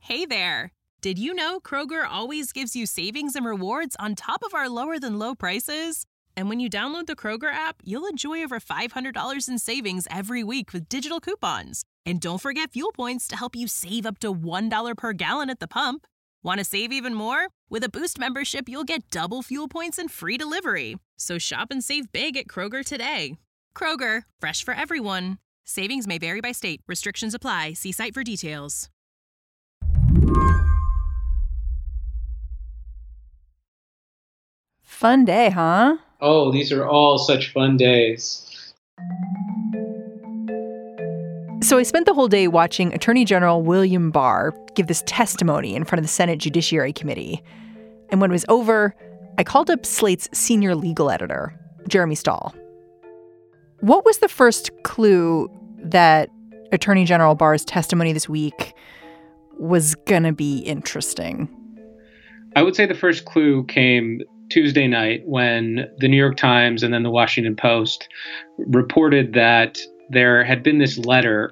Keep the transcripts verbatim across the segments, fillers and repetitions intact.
Hey there! Did you know Kroger always gives you savings and rewards on top of our lower-than-low prices? And when you download the Kroger app, you'll enjoy over five hundred dollars in savings every week with digital coupons. And don't forget fuel points to help you save up to one dollar per gallon at the pump. Want to save even more? With a Boost membership, you'll get double fuel points and free delivery. So shop and save big at Kroger today. Kroger, fresh for everyone. Savings may vary by state. Restrictions apply. See site for details. Fun day, huh? Oh, these are all such fun days. So I spent the whole day watching Attorney General William Barr give this testimony in front of the Senate Judiciary Committee. And when it was over, I called up Slate's senior legal editor, Jeremy Stahl. What was the first clue that Attorney General Barr's testimony this week was going to be interesting? I would say the first clue came Tuesday night when the New York Times and then the Washington Post reported that there had been this letter.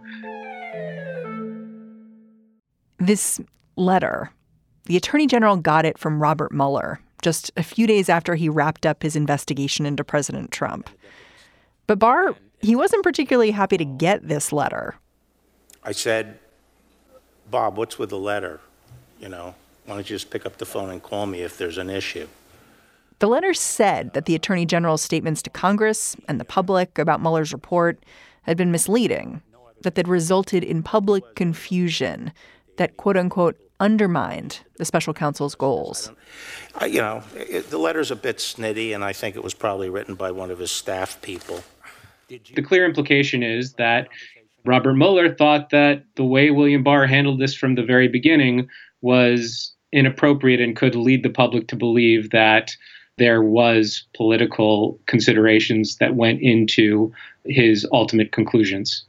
This letter, the Attorney General got it from Robert Mueller just a few days after he wrapped up his investigation into President Trump. But Barr, he wasn't particularly happy to get this letter. I said, Bob, what's with the letter? You know, why don't you just pick up the phone and call me if there's an issue? The letter said that the Attorney General's statements to Congress and the public about Mueller's report had been misleading, that they'd resulted in public confusion that, quote unquote, undermined the special counsel's goals. I, you know, it, the letter's a bit snitty, and I think it was probably written by one of his staff people. The clear implication is that Robert Mueller thought that the way William Barr handled this from the very beginning was inappropriate and could lead the public to believe that there was political considerations that went into his ultimate conclusions.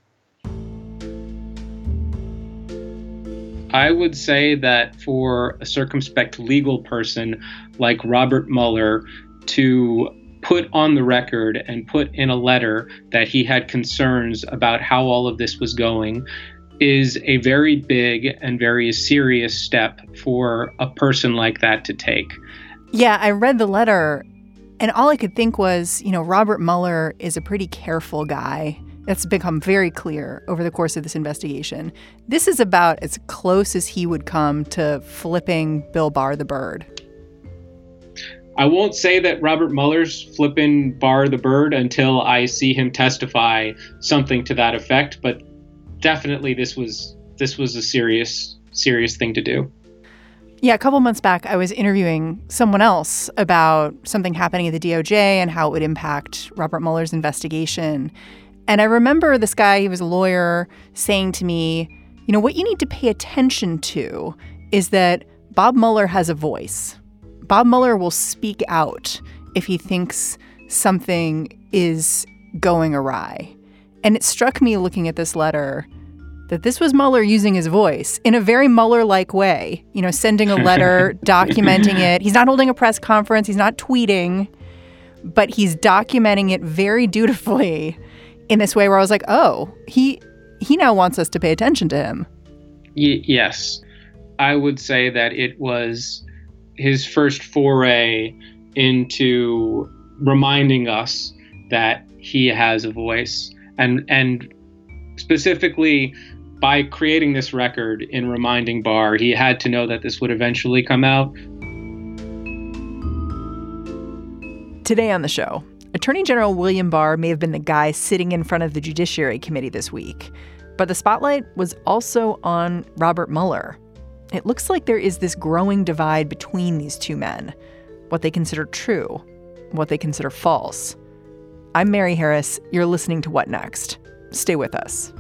I would say that for a circumspect legal person like Robert Mueller to put on the record and put in a letter that he had concerns about how all of this was going is a very big and very serious step for a person like that to take. Yeah, I read the letter, and all I could think was, you know, Robert Mueller is a pretty careful guy. That's become very clear over the course of this investigation. This is about as close as he would come to flipping Bill Barr the bird. I won't say that Robert Mueller's flipping Barr the bird until I see him testify something to that effect, but definitely this was this was a serious, serious thing to do. Yeah, a couple months back, I was interviewing someone else about something happening at the D O J and how it would impact Robert Mueller's investigation. And I remember this guy, he was a lawyer, saying to me, you know, what you need to pay attention to is that Bob Mueller has a voice. Bob Mueller will speak out if he thinks something is going awry. And it struck me looking at this letter that this was Mueller using his voice in a very Mueller-like way, you know, sending a letter, documenting it. He's not holding a press conference. He's not tweeting, but he's documenting it very dutifully in this way where I was like, oh, he he now wants us to pay attention to him. Y- yes, I would say that it was his first foray into reminding us that he has a voice. And and specifically by creating this record in reminding Barr, he had to know that this would eventually come out. Today on the show, Attorney General William Barr may have been the guy sitting in front of the Judiciary Committee this week, but the spotlight was also on Robert Mueller. It looks like there is this growing divide between these two men, what they consider true, what they consider false. I'm Mary Harris. You're listening to What Next? Stay with us.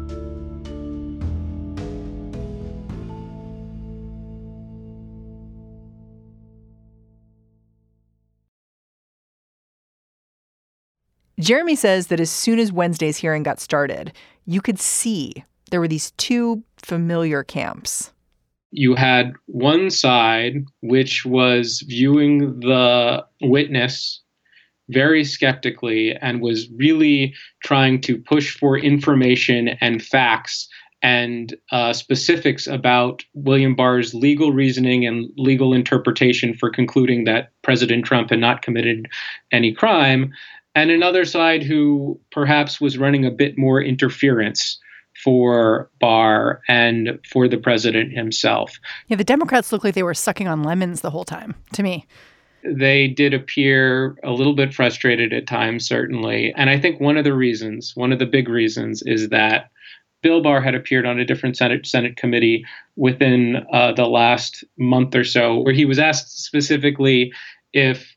Jeremy says that as soon as Wednesday's hearing got started, you could see there were these two familiar camps. You had one side, which was viewing the witness very skeptically and was really trying to push for information and facts and uh, specifics about William Barr's legal reasoning and legal interpretation for concluding that President Trump had not committed any crime, and another side who perhaps was running a bit more interference for Barr and for the president himself. Yeah, the Democrats look like they were sucking on lemons the whole time, to me. They did appear a little bit frustrated at times, certainly. And I think one of the reasons, one of the big reasons, is that Bill Barr had appeared on a different Senate Senate committee within uh, the last month or so, where he was asked specifically if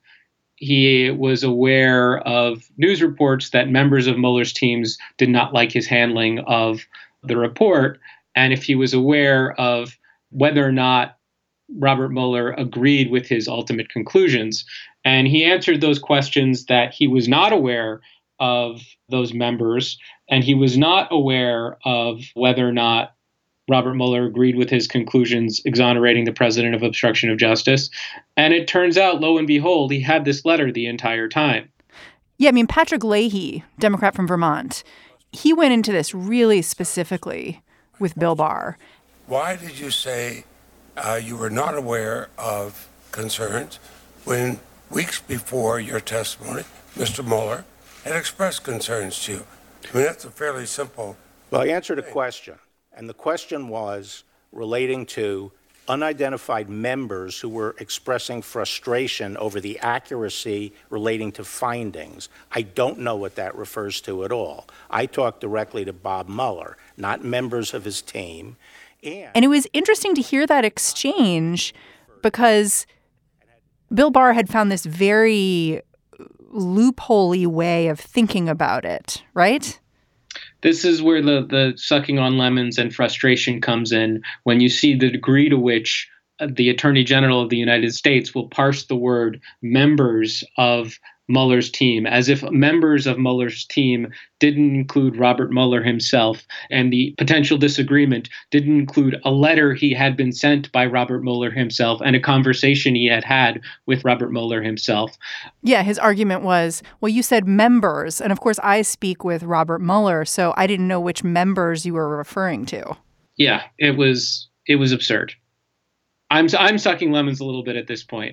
he was aware of news reports that members of Mueller's teams did not like his handling of the report, and if he was aware of whether or not Robert Mueller agreed with his ultimate conclusions. And he answered those questions that he was not aware of those members, and he was not aware of whether or not Robert Mueller agreed with his conclusions exonerating the president of obstruction of justice. And it turns out, lo and behold, he had this letter the entire time. Yeah, I mean, Patrick Leahy, Democrat from Vermont, he went into this really specifically with Bill Barr. Why did you say uh, you were not aware of concerns when weeks before your testimony, Mister Mueller had expressed concerns to you? I mean, that's a fairly simple. Well, I answered a question, and the question was relating to unidentified members who were expressing frustration over the accuracy relating to findings. I don't know what that refers to at all. I talked directly to Bob Mueller, not members of his team. And, and it was interesting to hear that exchange because Bill Barr had found this very loophole-y way of thinking about it, right? This is where the, the sucking on lemons and frustration comes in, when you see the degree to which the Attorney General of the United States will parse the word members of Mueller's team, as if members of Mueller's team didn't include Robert Mueller himself, and the potential disagreement didn't include a letter he had been sent by Robert Mueller himself and a conversation he had had with Robert Mueller himself. Yeah, his argument was, well, you said members, and of course I speak with Robert Mueller, so I didn't know which members you were referring to. Yeah, it was it was absurd. I'm I'm sucking lemons a little bit at this point.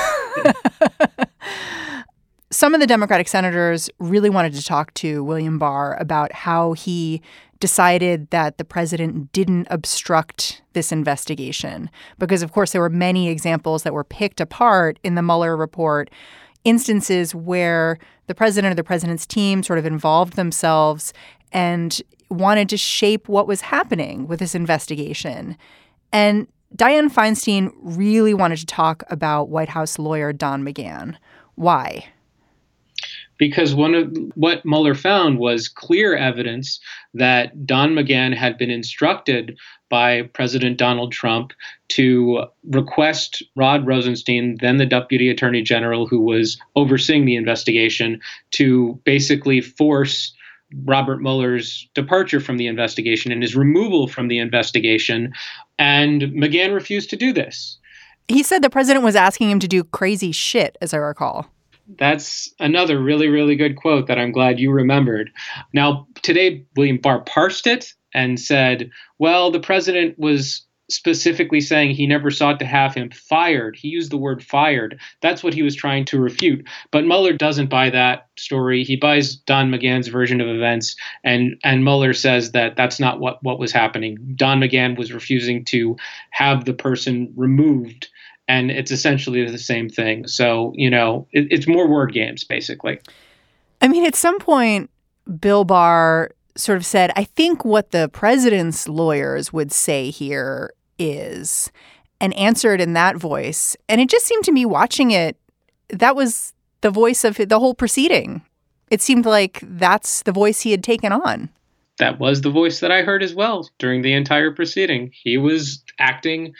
Some of the Democratic senators really wanted to talk to William Barr about how he decided that the president didn't obstruct this investigation. Because, of course, there were many examples that were picked apart in the Mueller report, instances where the president or the president's team sort of involved themselves and wanted to shape what was happening with this investigation. And Dianne Feinstein really wanted to talk about White House lawyer Don McGahn. Why? Because one of what Mueller found was clear evidence that Don McGahn had been instructed by President Donald Trump to request Rod Rosenstein, then the Deputy Attorney General who was overseeing the investigation, to basically force Robert Mueller's departure from the investigation and his removal from the investigation. And McGahn refused to do this. He said the president was asking him to do crazy shit, as I recall. That's another really, really good quote that I'm glad you remembered. Now, today, William Barr parsed it and said, well, the president was specifically saying he never sought to have him fired. He used the word fired. That's what he was trying to refute. But Mueller doesn't buy that story. He buys Don McGahn's version of events. And, and Mueller says that that's not what, what was happening. Don McGahn was refusing to have the person removed. And it's essentially the same thing. So, you know, it, it's more word games, basically. I mean, at some point, Bill Barr sort of said, I think what the president's lawyers would say here is, and answered in that voice. And it just seemed to me watching it, that was the voice of the whole proceeding. It seemed like that's the voice he had taken on. That was the voice that I heard as well during the entire proceeding. He was acting,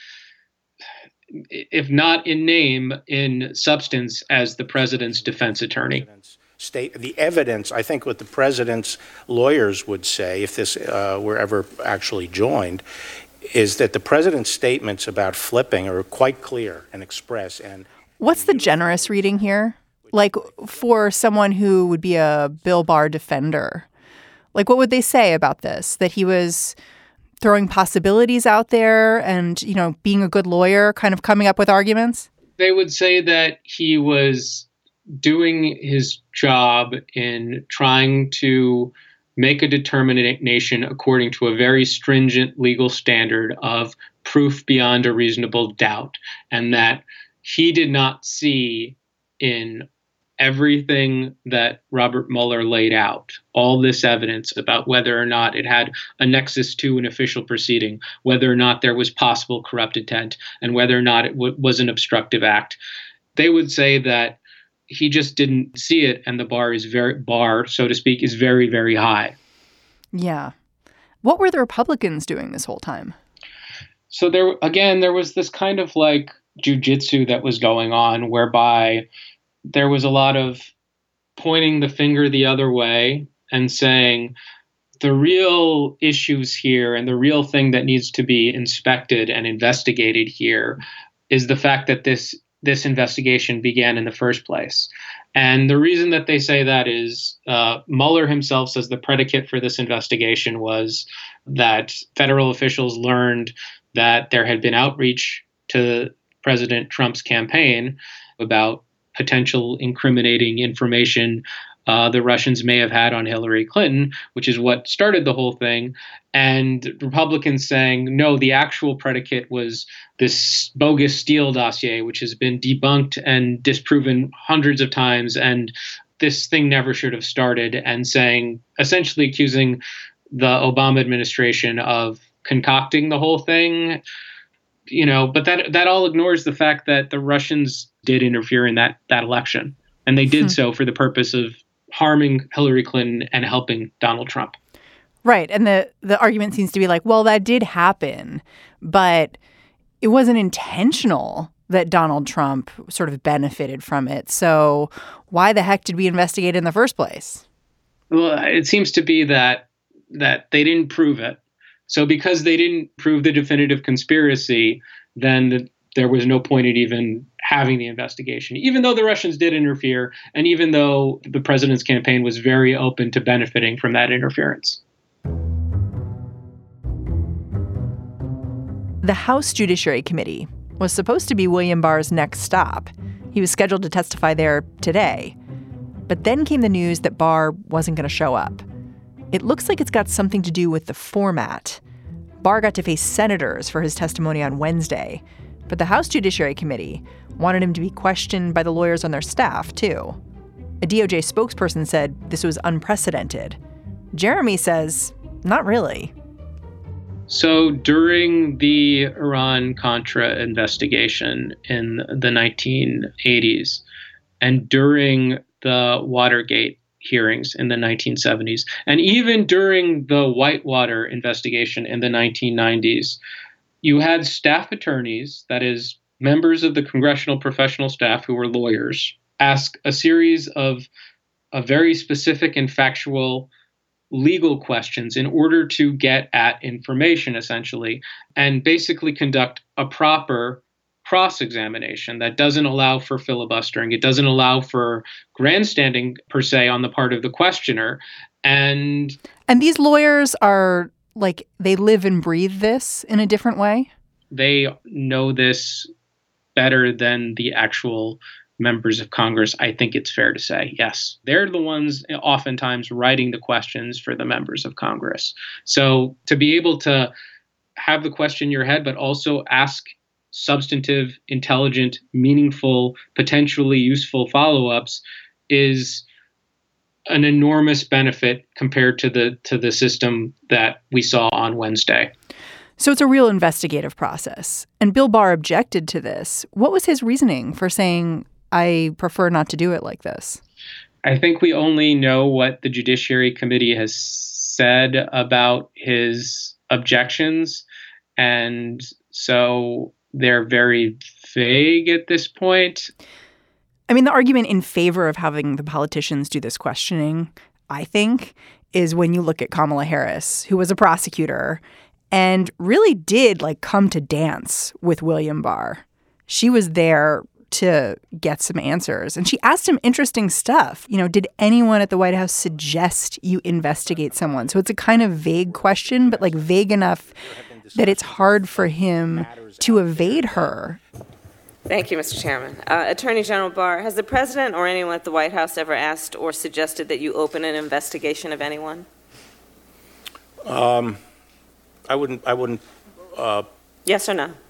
if not in name, in substance, as the president's defense attorney. State the evidence, I think what the president's lawyers would say, if this uh, were ever actually joined, is that the president's statements about flipping are quite clear and express. And what's the generous reading here? Like, for someone who would be a Bill Barr defender, like, what would they say about this? That he was throwing possibilities out there and, you know, being a good lawyer, kind of coming up with arguments? They would say that he was doing his job in trying to make a determination according to a very stringent legal standard of proof beyond a reasonable doubt, and that he did not see in everything that Robert Mueller laid out, all this evidence about whether or not it had a nexus to an official proceeding, whether or not there was possible corrupt intent, and whether or not it w- was an obstructive act. They would say that he just didn't see it, and the bar is very bar, so to speak, is very, very high. Yeah. What were the Republicans doing this whole time? So there, again, there was this kind of like jujitsu that was going on, whereby there was a lot of pointing the finger the other way and saying the real issues here and the real thing that needs to be inspected and investigated here is the fact that this this investigation began in the first place. And the reason that they say that is uh, Mueller himself says the predicate for this investigation was that federal officials learned that there had been outreach to President Trump's campaign about potential incriminating information uh, the Russians may have had on Hillary Clinton, which is what started the whole thing. And Republicans saying, no, the actual predicate was this bogus Steele dossier, which has been debunked and disproven hundreds of times. And this thing never should have started, and saying, essentially accusing the Obama administration of concocting the whole thing. You know, but that that all ignores the fact that the Russians did interfere in that that election, and they did hmm. so for the purpose of harming Hillary Clinton and helping Donald Trump. Right. And the the argument seems to be like, well, that did happen, but it wasn't intentional that Donald Trump sort of benefited from it. So why the heck did we investigate in the first place? Well, it seems to be that that they didn't prove it. So because they didn't prove the definitive conspiracy, then the, there was no point in even having the investigation, even though the Russians did interfere, and even though the president's campaign was very open to benefiting from that interference. The House Judiciary Committee was supposed to be William Barr's next stop. He was scheduled to testify there today. But then came the news that Barr wasn't going to show up. It looks like it's got something to do with the format. Barr got to face senators for his testimony on Wednesday, but the House Judiciary Committee wanted him to be questioned by the lawyers on their staff, too. A D O J spokesperson said this was unprecedented. Jeremy says, not really. So during the Iran-Contra investigation in the nineteen eighties and during the Watergate hearings in the nineteen seventies, and even during the Whitewater investigation in the nineteen nineties, you had staff attorneys, that is, members of the congressional professional staff who were lawyers, ask a series of a very specific and factual legal questions in order to get at information, essentially, and basically conduct a proper cross-examination that doesn't allow for filibustering. It doesn't allow for grandstanding, per se, on the part of the questioner. And and these lawyers are, like, they live and breathe this in a different way? They know this better than the actual members of Congress, I think it's fair to say. Yes, they're the ones oftentimes writing the questions for the members of Congress. So to be able to have the question in your head, but also ask substantive, intelligent, meaningful, potentially useful follow-ups is an enormous benefit compared to the to the system that we saw on Wednesday. So it's a real investigative process. And Bill Barr objected to this. What was his reasoning for saying, I prefer not to do it like this? I think we only know what the Judiciary Committee has said about his objections. And so they're very vague at this point. I mean, the argument in favor of having the politicians do this questioning, I think, is when you look at Kamala Harris, who was a prosecutor and really did like come to dance with William Barr. She was there to get some answers. And she asked him interesting stuff. You know, did anyone at the White House suggest you investigate someone? So it's a kind of vague question, but like vague enough that it's hard for him to evade her. Thank you, Mister Chairman. Uh, Attorney General Barr, has the president or anyone at the White House ever asked or suggested that you open an investigation of anyone? Um, I wouldn't, I wouldn't. Uh, yes or no?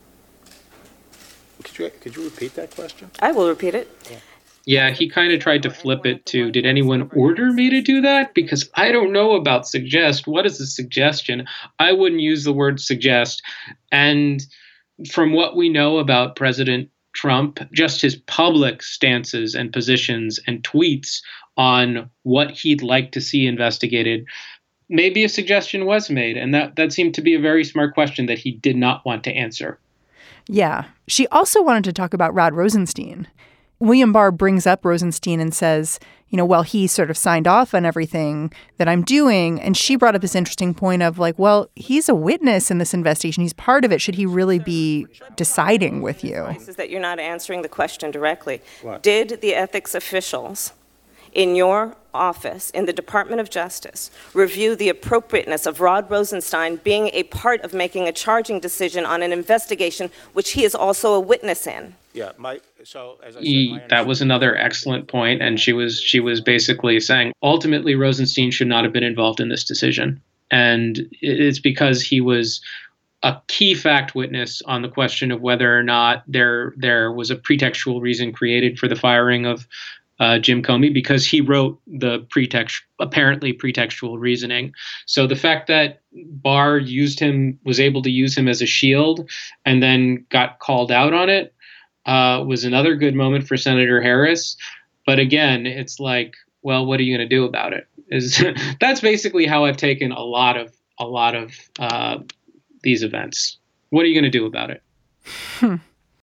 Could you, could you repeat that question? I will repeat it. Yeah. Yeah, he kind of tried to flip it to, did anyone order me to do that? Because I don't know about suggest. What is a suggestion? I wouldn't use the word suggest. And from what we know about President Trump, just his public stances and positions and tweets on what he'd like to see investigated, maybe a suggestion was made. And that, that seemed to be a very smart question that he did not want to answer. Yeah. She also wanted to talk about Rod Rosenstein. William Barr brings up Rosenstein and says, you know, well, he sort of signed off on everything that I'm doing. And she brought up this interesting point of like, well, he's a witness in this investigation. He's part of it. Should he really be deciding with you? Is that you're not answering the question directly. What? Did the ethics officials in your office, in the Department of Justice, review the appropriateness of Rod Rosenstein being a part of making a charging decision on an investigation which he is also a witness in? Yeah, my so as I said, He, my that was another excellent point, and she was she was basically saying ultimately Rosenstein should not have been involved in this decision, and it's because he was a key fact witness on the question of whether or not there there was a pretextual reason created for the firing of Uh, Jim Comey, because he wrote the pretext, apparently pretextual reasoning. So the fact that Barr used him, was able to use him as a shield and then got called out on it uh, was another good moment for Senator Harris. But again, it's like, well, what are you going to do about it? Is that's basically how I've taken a lot of a lot of uh, these events. What are you going to do about it? Hmm.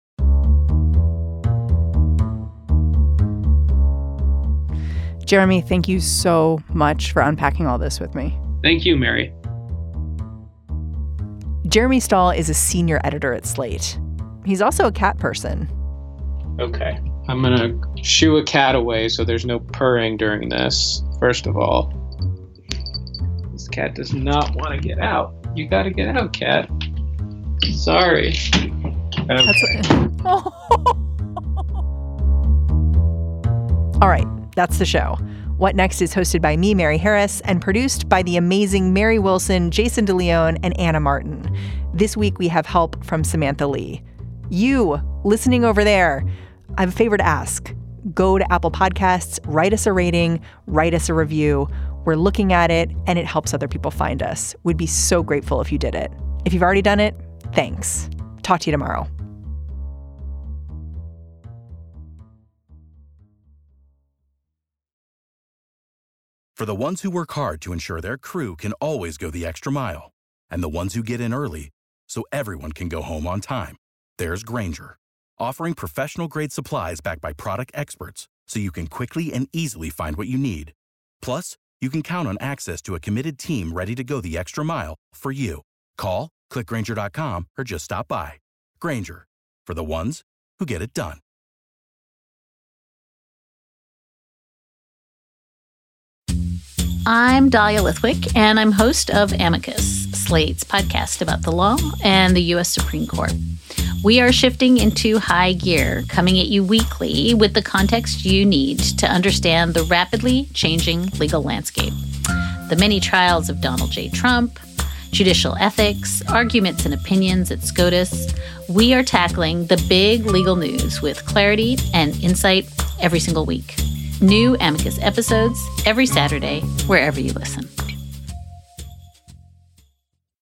Jeremy, thank you so much for unpacking all this with me. Thank you, Mary. Jeremy Stahl is a senior editor at Slate. He's also a cat person. Okay. I'm going to shoo a cat away so there's no purring during this, first of all. This cat does not want to get out. You got to get out, cat. Sorry. Okay. That's a- All right. That's the show. What Next is hosted by me, Mary Harris, and produced by the amazing Mary Wilson, Jason DeLeon, and Anna Martin. This week, we have help from Samantha Lee. You, listening over there, I have a favor to ask. Go to Apple Podcasts, write us a rating, write us a review. We're looking at it, and it helps other people find us. We'd be so grateful if you did it. If you've already done it, thanks. Talk to you tomorrow. For the ones who work hard to ensure their crew can always go the extra mile, and the ones who get in early so everyone can go home on time, there's Grainger, offering professional-grade supplies backed by product experts so you can quickly and easily find what you need. Plus, you can count on access to a committed team ready to go the extra mile for you. Call, click Grainger dot com, or just stop by. Grainger, for the ones who get it done. I'm Dahlia Lithwick, and I'm host of Amicus, Slate's podcast about the law and the U S Supreme Court. We are shifting into high gear, coming at you weekly with the context you need to understand the rapidly changing legal landscape. The many trials of Donald J. Trump, judicial ethics, arguments and opinions at SCOTUS. We are tackling the big legal news with clarity and insight every single week. New Amicus episodes every Saturday, wherever you listen.